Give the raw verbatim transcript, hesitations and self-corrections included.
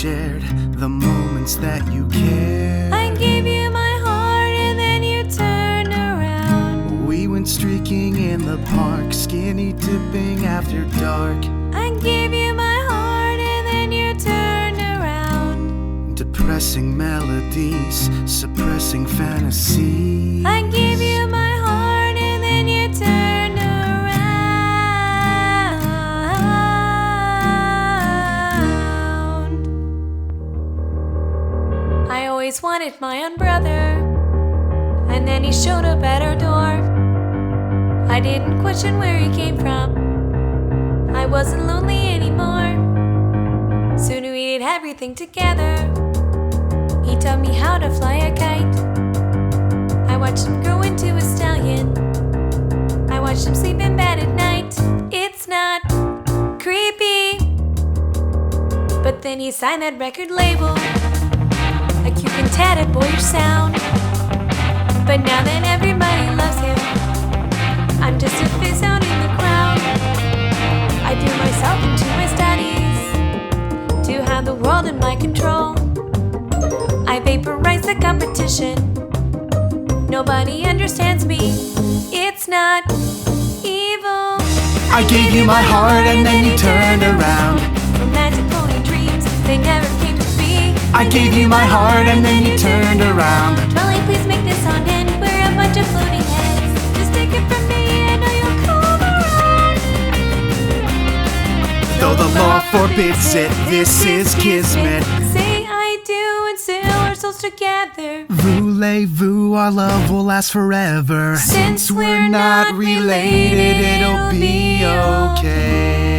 shared the moments that you cared. I gave you my heart and then you turned around. We went streaking in the park, skinny dipping after dark. I gave you my heart and then you turned around. Depressing melodies, suppressing fantasy. I gave you my heart and then you turned around. I always wanted my own brother, and then he showed up at our door. I didn't question where he came from. I wasn't lonely anymore. Soon we did everything together. He taught me how to fly a kite. I watched him grow into a stallion. I watched him sleep in bed at night. It's not creepy, but then he signed that record label, like you can tatted boyish sound. But now that everybody loves him, I'm just a fizz out in the crowd. I threw myself into my studies to have the world in my control. I vaporized the competition. Nobody understands me. It's not evil. I gave you my heart and then you turned around. Romantic pony dreams, they never came to be. I gave you my heart and then you turned around. Molly, please make this song end. We're a bunch of floating heads. Just take it from me, I know you'll come around. Though the law forbids it, this is kismet. Say I do and seal our souls together. Voulez-vous, our love will last forever. Since we're not related, it'll be okay.